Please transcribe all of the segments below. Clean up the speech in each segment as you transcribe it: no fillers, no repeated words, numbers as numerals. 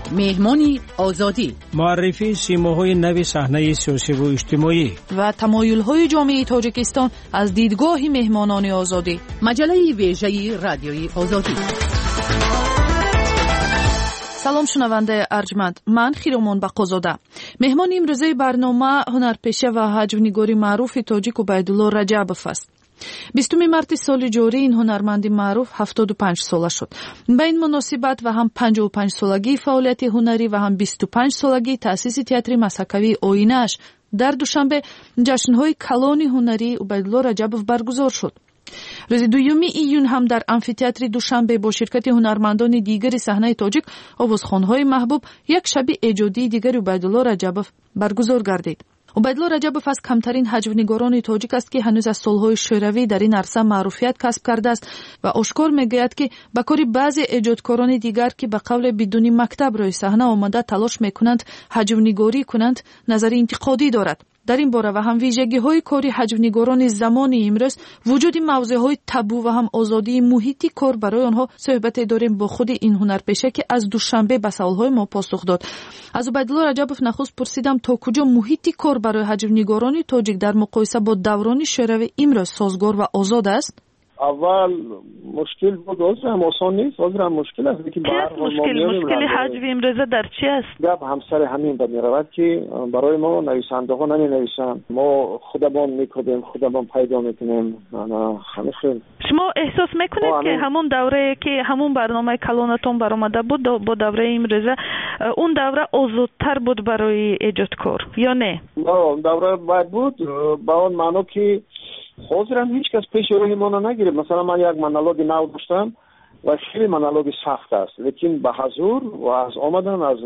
مهمانی آزادی، معرفی سیماهای نوی صحنه سیاسی و اجتماعی و تمایل‌های جامعه تاجیکستان از دیدگاه مهمانان آزادی. مجله ویژه رادیوی آزادی. سلام شنونده ارجمند، من خیرمان بقازاده. مهمان امروزه برنامه هنرپیشه و حجم‌نگاری معروف تاجیک عبیدالله رجبوف است. 20 مارت سال جاری این هنرمند معروف 75 ساله شد. به این مناسبت و هم 55 سالگی فعالیت هنری و هم 25 سالگی تأسیس تئاتر مسکوی آینه‌اش در دوشنبه جشن‌های کلان هنری عبیدالله رجبوف برگزار شد. روز 2 ایون هم در آمفی‌تئاتر دوشنبه با شرکت هنرمندان دیگر صحنه تاجیک آوازخوان‌های محبوب یک شب ایجادی دیگر عبیدالله رجبوف برگزار گردید. عبیدالله رجبوف از کمترین حجم‌نگاران تاجیک است که هنوز از سالهای شوروی در این عرصه معروفیت کسب کرده است و آشکار می‌گوید که به کار بعضی ایجادکاران دیگر که به قول بدون مکتب روی صحنه آمده تلاش می‌کنند حجم‌نگاری کنند نظر انتقادی دارد. در این باره و هم ویژگی‌های کاری حجم‌نگاران زمان امروز، وجود موضوع‌های تابو و هم آزادی محیطی کار برای آنها صحبت داریم با خود این هنرپیشه که از دوشنبه به سوال‌های ما پاسخ داد. از عبیدالله رجبوف نخست پرسیدم تا کجا محیطی کار برای حجم‌نگاران تاجیک در مقایسه با دوران شوروی امروز سازگار و آزاد است؟ اول مشکل بود، هم آسان نیست، هم مشکل است. چی است مشکل حجم امروزه در چی است؟ گپ همسر همین به می‌رود که برای ما نویسنده ها نمی‌نویسند، ما خودمون می‌کدیم، خودمون پیدا می‌کنیم. همیشه شما احساس می‌کنید که همون دوره که همون برنامه کلانتون برآمده بود با دوره امروزه اون دوره آزادتر بود برای ایجادکار یا نه؟ نه، اون دوره باید بود با اون معنی که حاضر هم هیچ کس پیش روی ما نگیره. مثلا من یک مونولوگ نو داشتم و خیلی مونولوگ سخت است، لیکن به حضور و از آمدن از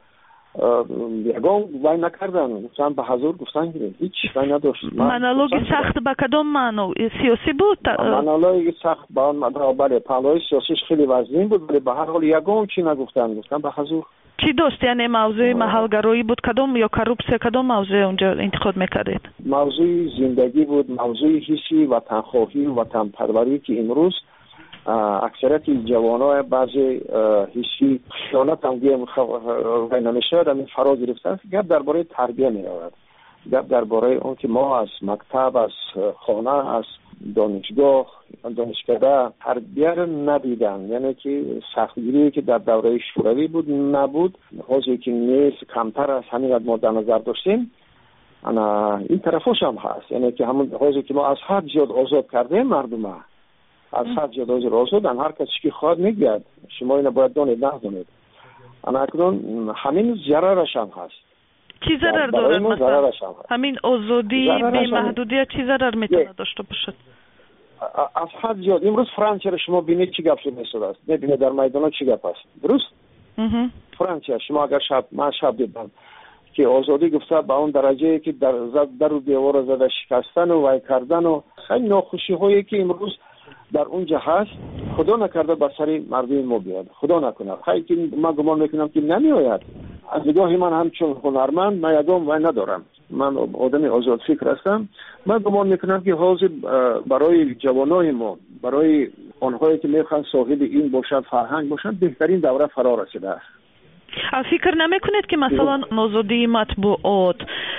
یگان وای نکردن، مثلا به حضور گفتن که هیچ وای نداشت. مونولوگ سخت به کدام معنی؟ سیاسی بود؟ مونولوگ سخت با اون بله، پهلوی سیاسیش خیلی وزین بود، ولی به هر حال یگان چی نگفتن، گفتن به حضور. چی داشت؟ یعنی موضوع محلگرایی بود کدام یا کروپسه کدام موضوع اونجا انتخاب میکردید؟ موضوع زندگی بود، موضوع حسی وطنخواهی و وطنپروری که امروز اکثریت جوانای بعضی حسی خیانت هم نمیشه در فرا گرفته است. گپ درباره تربیت می‌رود، گپ درباره اون که ما از مکتب، از خانه، از دانشگاه، دانشکده تربیت ندیدن، یعنی که سختگیری که در دوره شوروی بود نبود، حاضری که نیست کمتر از همین ما در نظر داشتیم. این طرفش هم هست، یعنی که همون حاضری که ما از حد زیاد آزاد کردیم مردم، از حد زیاد آزاد هر کسی که خواهد میگید، شما اینو باید دانید ندانید. اکنون همین ضررش هم هست. چی ضرر دارد مثلا؟ همین آزادی بی محدودیت چی ضرر میتونه داشته باشد؟ از حد زیاد. امروز فرانسه شما ببینید چی گپ شده است، ببینید در میدان چی گپ است، درست؟ فرانسه شما اگر من شب دیدم که آزادی گفته به اون درجه که در و دیوار زده شکستن و وای کردن و خیلی ناخوشی هایی که امروز در اونجا هست، خدا نکرده به سر مردم ما بیاد، خدا نکنه. خیلی که من گمان میکنم که نمیآید. از نگاه من همچون هنرمند من یگان وای ندارم، من آدم آزاد فکر هستم. من گمان میکنم که حاضر برای جوانای ما، برای آنهایی که میخوان صاحب این باشند، فرهنگ باشند، بهترین دوره فرا رسیده است. فکر نمیکنید که مثلا آزادی مطبوعات،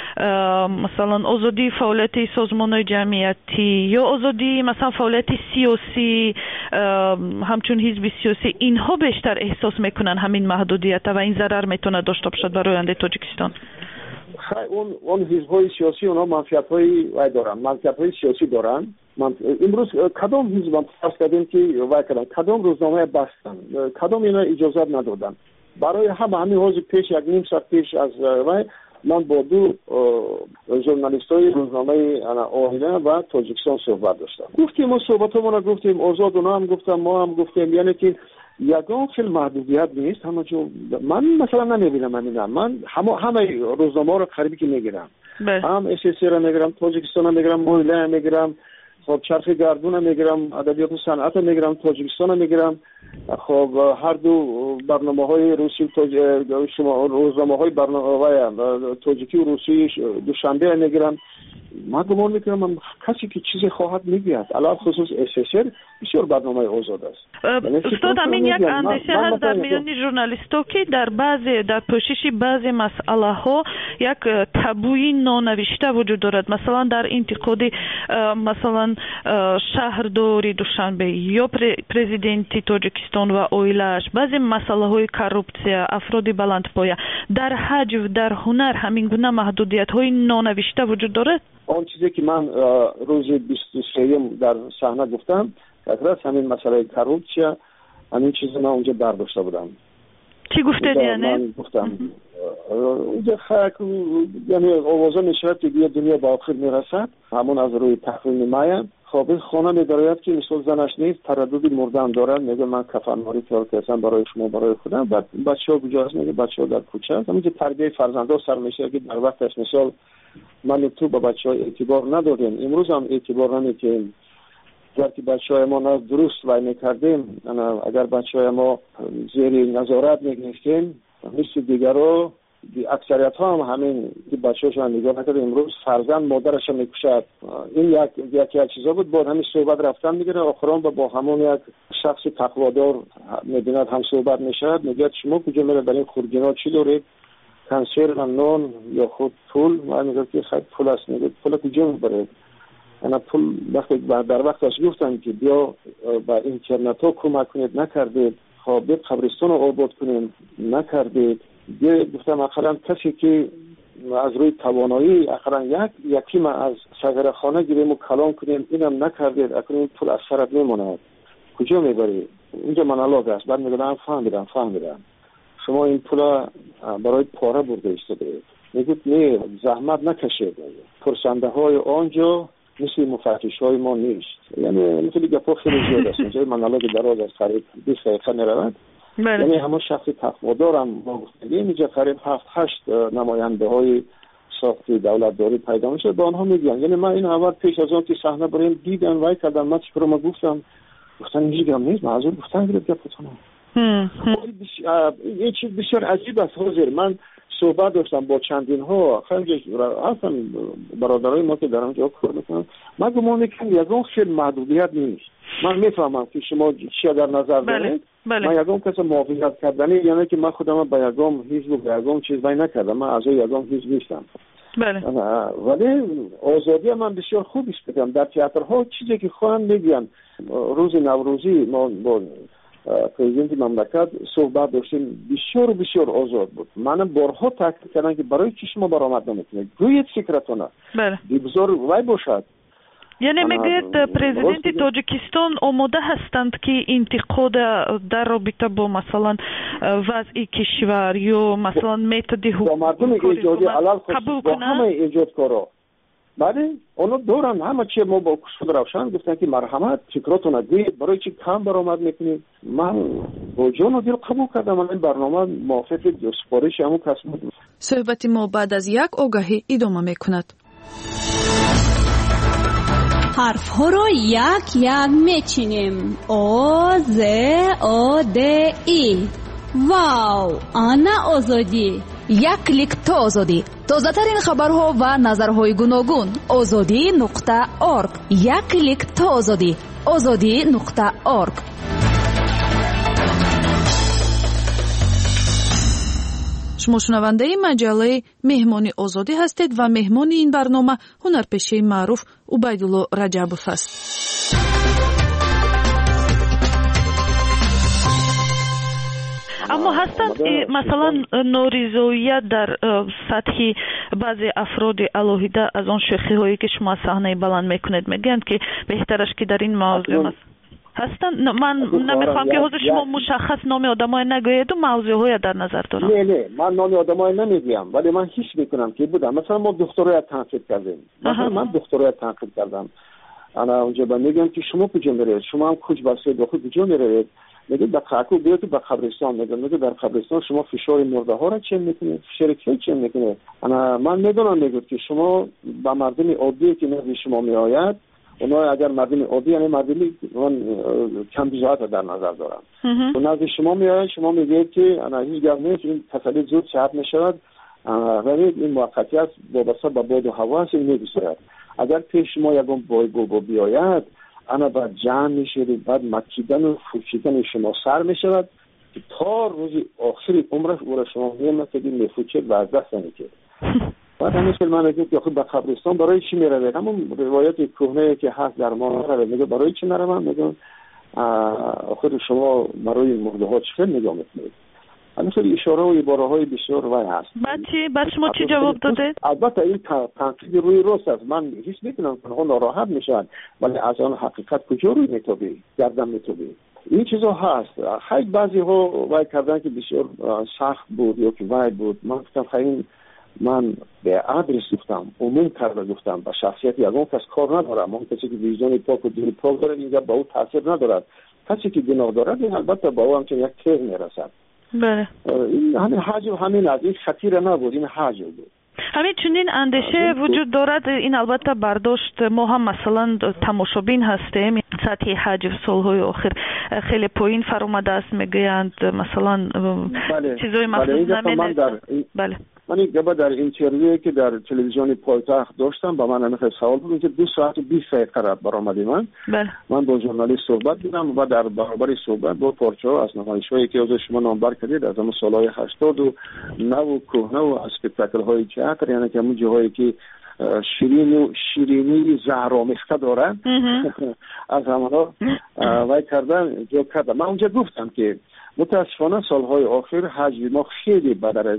مثلا آزادی فعالیت سازمان‌های جمعیتی یا آزادی مثلا فعالیت سیاسی همچون حزب سیاسی، اینها بیشتر احساس میکنن همین محدودیت و این ضرر میتونه داشته باشد برای آینده تاجیکستان؟ اون حزب‌های سیاسی اونها منفعت‌های دارن، منفعت‌های سیاسی دارن. امروز کدام حزب هم فرض کردیم که وای کردن، کدام روزنامه بستن، کدام اینا اجازه ندادن. برای همین حوزه پیش یک نیم ساعت پیش از من با دو ژورنالیستای روزنامه آینه و تاجیکستان صحبت داشتم. گفتیم ما صحبتمون رو گفتیم، آزاد اونا هم گفتم، ما هم گفتیم، یعنی که یگان فیل محدودیت نیست. من مثلا نمیبینم، من همه روزنامه رو قریبی که میگیرم، هم SSC رو میگیرم، تاجیکستان رو میگیرم، مایله میگیرم، خب چرخ گردون میگیرم، ادبیات و صنعت میگیرم، تاجیکستان میگیرم. خب هر دو برنامه‌های روسی شما روزنامه‌های برنامه تاجیکی و روسی دوشنبه میگیرم. من گمان میکنم کسی که چیزی خواهد میگوید، علاوه خصوص SSR بسیار برنامه آزاد است. استاد همین یک اندیشه هست در میان ژورنالیست‌ها که در پوشش بعضی مسئله ها یک تابوی نانوشته وجود دارد. مثلا در انتقاد مثلا شهرداری دوشنبه یا پرزیدنتی تاجیکستان و اویلش، بعضی مسئله های کروپسیا، افراد بلندپایه، در حج و در هنر همین گونه محدودیت های نانوشته وجود دارد. آن چیزی که من روز 23 در صحنه گفتم دقیقاً همین مسئله کروپسیا، همین چیزی من اونجا برداشته بودم. چی گفتید یعنی؟ من گفتم اونجا یعنی آوازه میشود که بیا دنیا با آخر میرسد، همون از روی تحریم مایه. خب خانه می‌دارد که مثل زنش نیست، ترددی مردن دارد، میگه من کفن‌ماری کار کردم برای شما برای خودم. بعد بچه‌ها کجاست؟ میگه بچه‌ها در کوچه است. همین تربیت فرزندان سر میشه که در وقتش مثال من تو با بچه‌ها اعتبار ندادیم، امروز هم اعتبار نمی‌کنیم. وقتی بچه‌های ما درست وای می‌کردیم، اگر بچه‌های ما زیر نظارت می‌گرفتیم مثل دیگرها، اکثریت ها هم همین که بچه‌هاشون نگاه نکرده، امروز فرزند مادرش هم میکشد. این یک چیزا بود. بعد همین صحبت رفتن میگیره، آخرام با همون یک شخص تقوادار میبیند هم صحبت میشد، میگه شما کجا میره برای خورگینا چی دارید؟ کنسرو و نان یا خود پول؟ من میگم که خیلی پول است. میگه پول کجا میبرید؟ انا پول وقتی در وقتش گفتم که بیا با اینترنت ها کمک کنید، نکردید. خب قبرستان رو آباد کنیم، نکردید. گفتم اخرا کسی که از روی توانایی اخرا یکی ما از صغیر خانه گیریم و کلام کنیم، اینم نکردید، اکنون این پول از سرت میموند، کجا میبری؟ اینجا منالوگ است. بعد میگم فهمیدم شما این پول برای پاره برده ایستادید. میگه نه، زحمت نکشید، پرسنده های آنجا مثل مفتش های ما نیست. یعنی مثل گپا خیلی زیاد است. اینجا منالوگ دراز از قریب 20 دقیقه میرود. یعنی همون شخص تقوادارم ما گفتیم اینجا قریب 7-8 نماینده های ساختی دولتداری پیدا میشه، با آنها میگن. یعنی من این اول پیش از آن که صحنه بریم دیدن وای کردم، من چیکار ما گفتم اینجا گم نیست، معذور گفتن گرفت گفتم این چیز بسیار عجیب است. حاضر من صحبت داشتم با چندین ها خیلی اصلا برادرای ما که در اونجا کار میکنن، من گمان میکنم یگان خیلی محدودیت نیست. من میفهمم که شما چی در نظر دارید. من یگان کسی موافقت کردنی یعنی که من خودم با یگان حزب و یگان چیز بای نکردم، من اعضای یگان حزب نیستم. ولی آزادی من بسیار خوب است. بگم در تئاترها چیزی که خواهم میگن، روز نوروزی ما با پرزیدنت مملکت صحبت داشتیم، بسیار آزاد بود. منم بارها تاکید کردم که برای چی شما برآمد نمیکنید، گویید فکرتونه بگذار وای باشد. یعنی میگوید پرزیدنت تاجیکستان آماده هستند که انتقاد در رابطه با مثلا وضع کشور یا مثلا متد حکومت قبول کنند؟ همه ایجادکارا بله اونو دورن، همه چی ما با کشف روشن گفتن که مرحمت فکراتون گویید، برای چی کم برآمد میکنید. من با جان و دل قبول کردم. من این برنامه موافق سپارش همون کس بود. صحبت ما بعد از یک آگاهی ادامه میکند. حرف ها رو یک میچینیم. او ز او د ای. واو، آنا آزادی. یک کلیک تا آزادی. تازه ترین خبرها و نظرهای گوناگون. azadi.org. یک کلیک تا آزادی. azadi.org. شما شنونده مجله مهمانی آزادی هستید و مهمان این برنامه هنرپیشه معروف عبیدالله رجبوف است. اما هستند مثلا نارضایت در سطح بعضی افراد علاهیده از آن شوخی هایی که شما صحنه بلند میکنید، میگن که بهترش که در این موضوع هستند. من نمیخوام که حضور شما مشخص نام آدمای نگویید و موضوعهای در نظر دارم. نه من نام آدمای نمیگم، ولی من حس میکنم که بودم. مثلا ما دکترای تنقید کردیم، مثلا من دکترای تنقید کردم، انا اونجا میگم که شما کجا میرید، شما هم کج بسته داخل کجا میرید، میگه به قاکو بیاد به قبرستان. میگه در قبرستان شما فشار مرده ها را چه میکنید، فشار کی چه میکنید. انا من میدونم میگه که شما با مردم عادی که نزد شما میآید، اونا اگر مردم عادی یعنی مردمی کم بجاهت در نظر دارن، و نزد شما میآید، شما میگید که انا هیچ گپ نیست، این تسلی زود شرط میشود، ولی این موقتیت وابسته به باد و هوا است می‌گذرد. اگر پیش ما یکم بایگو بیاید انا بعد جمع میشه، بعد مکیدن و فوچیدن شما سر میشود تا روز آخری عمرش او را شما می‌مکیدین میفوچید و از دست نمی‌کید. بعد همیشه من میگم که خود به قبرستان برای چی میروید؟ همون روایت کهنه که هست در ما میروید. میگه برای چی نروم؟ میگم آخر شما برای مرده ها چه نگاه میکنید؟ همینطور اشاره و عباره های بسیار وای هست. بعد شما چی جواب داده؟ البته این تنقید روی راست است. من هیچ میتونم اونها ناراحت میشن، ولی از آن حقیقت کجا روی میتابی گردن میتابی. این چیزا هست. خیلی بعضی ها وای کردن که بسیار سخت بود یا که وای بود. من گفتم خیلی من به عدرس گفتم، عموم کرده گفتم، به شخصیت یگان کس کار ندارم. اون کسی که ویژن پاک و دل پاک داره اینجا با او تاثیر ندارد. کسی که گناه دارد این البته با او همچنین یک تیر میرسد. بله. این همین حجم همین از این خطیر نبود، این حجم بود. همین چنین اندیشه وجود دارد. این البته برداشت ما هم مثلا تماشابین هستیم. سطح حجم سالهای آخر خیلی پایین فرامده است میگویند مثلا چیزای مخصوص نمیده. بله. من یک دفعه در اینترویویی که در تلویزیون پایتخت داشتم با من همیشه سوال بود که 2 ساعت و 20 دقیقه برآمدی من. بله. من با ژورنالیست صحبت کردم و در برابر صحبت با پارچه از نمایش‌هایی که از شما نامبر کردید از همون سالهای 89 و کهنه و اسپکتاکل‌های تئاتر، یعنی که همون جاهایی که شیرینی زهرآمیخته دارن از همانا وای کردن جو کردم. من اونجا گفتم که متاسفانه سالهای آخر حجم ما خیلی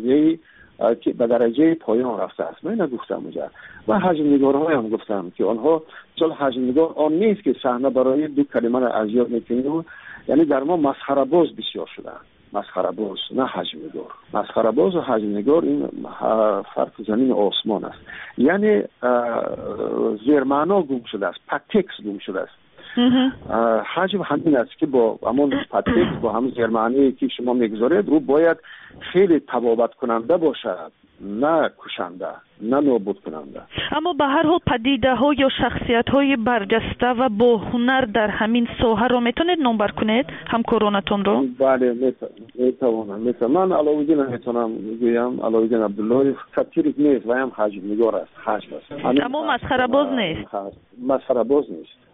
به درجه پایان رفته است. من نگفتم اونجا و حجم نگارهای هم گفتم که آنها چون حجم نگار آن نیست که صحنه برای 2 کلمه را ازیاد میکنیم، یعنی در ما مسخره باز بسیار شده. مسخره باز نه حجم نگار. مسخره باز و حجم نگار این فرق زمین و آسمان است. یعنی زیر معنا گم شده است، پتکس گم شده است. حجم همین است که با همون پتکس با همون زیر معنی که شما میگذارید رو باید خیلی تبابت کننده باشد، نه کشنده، نه نابود کننده. اما به هر حال پدیده ها یا شخصیت های برجسته و با هنر در همین ساحه رو میتونید نامبر کنید همکارانتون رو؟ بله میتونم. من علاوالدین میتونم بگویم علاوالدین عبدالله خطیری نیست و هم حجم نگار است، حجم است. اما مسخره باز نیست. مسخره باز نیست.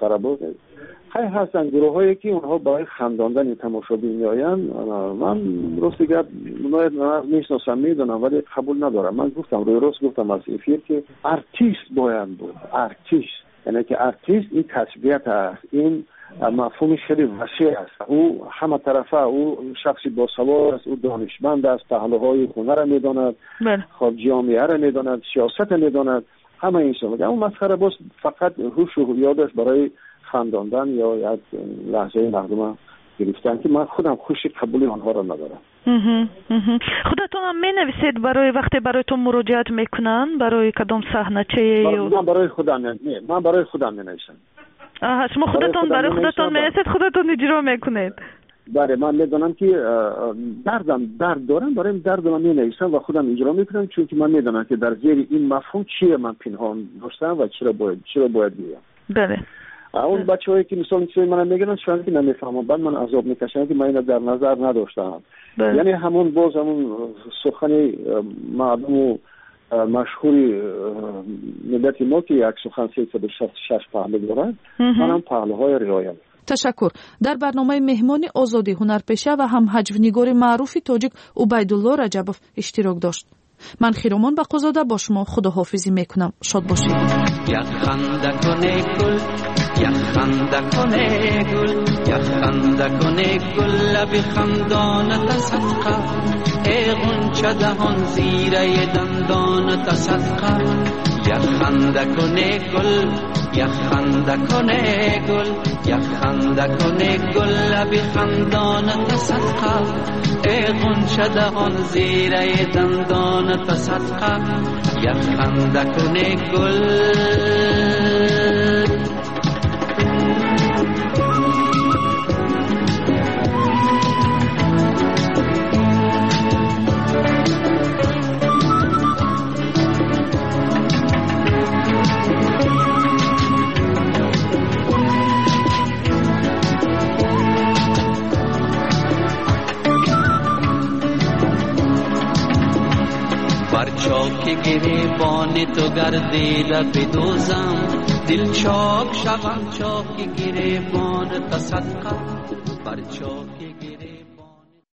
خیلی هستن گروه هایی که اونها برای خنداندن تماشابین میآیند. من راست گفت میشناسم میدونم ولی قبول ندارم. من گفتم روی راست گفتم از افیر که ارتیست باید بود. ارتیست یعنی که ارتیست این تسبیحت است، این مفهوم خیلی وسیع است. او همه طرفه، او شخصی با سواد است، او دانشمند است، پهلوهای هنر را میداند، خب جامعه را میداند، سیاست را میداند، همه این شما. اما مسخره باز فقط هوش و یادش برای خنداندن یا یک لحظه مردم گرفتن که من خودم خوشی قبولی آنها را ندارم. خودتون هم می نویسید برای وقتی برایتون مراجعت میکنن برای کدام صحنه چه؟ من برای خودم می نویسم. شما خودتون برای خودتون می نویسید، خودتون اجرا میکنید؟ بله، من میدونم که درد دارم، برای درد من می نویسم و خودم اجرا میکنم، چون که من میدونم که در زیر این مفهوم چیه من پنهان داشتم و چرا باید بگم. بله. اون بچه‌هایی که مثلا چیزی من میگن شاید که نمیفهمم، بعد من عذاب میکشم که من اینو در نظر نداشتم. یعنی همون سخن معلوم و مشهوری ملت ما که یک سخن 366 پهلو دارد، منم پهلوهای رعایت. تشکر. در برنامه مهمان آزادی هنرپیشه و هم حجم‌نگار معروف تاجیک عبیدالله رجبوف اشتراک داشت. من خیرومان بقازاده با شما خداحافظی میکنم. شاد باشید. یخنده کنه گل، یخنده کنه گل، یخنده کنه گل، لب خندان تصدقه، ای غنچه دهان زیره دندان تصدقه. یخنده کنه گل، یخنده کنه گل، یخنده کنه گل، لب خندان تصدقه، ای غنچه دهان زیره دندان تصدقه. یخنده کنه گل. چاک گریبان تو گردیده بدوزم دل چاک شوم چاک گریبان تصدقه بر چاک گریبان